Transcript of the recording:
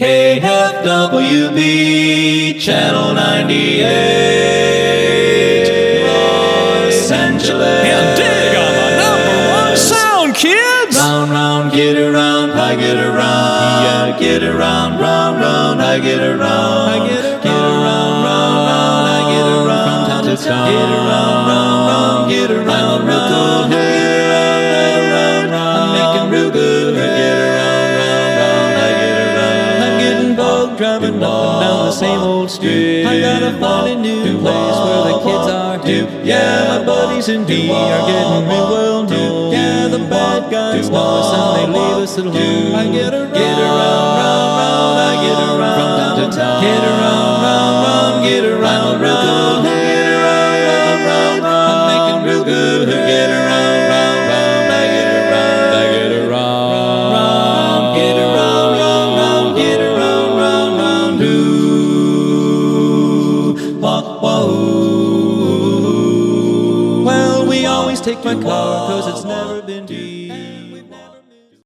KFWB Channel 98 Los Angeles. And dig on the #1 sound, kids! Round, round, get around, I get around. Yeah, get around, round, round, I get around. I get around, round, round, I get around. From town to town. Get around, round, round, get around, real good. Get around, I'm making real good. Get around, round, round, I get around. I'm getting bored driving up and down the same old street. I gotta find a new place where the kids are hip. Yeah, my buddies and me are getting real well known. Yeah, the bad guys know us and they leave us at home. I get around, round, round, I get around. From town to town. Get around, round, round, get around, real good. Get around, round, round, I'm making real good. Get around, round, round, I get around. I get around, Get around, round, round, get around, round, round, do. Wah, wah, ooh. Well, we always take my car 'cause it's never been deep.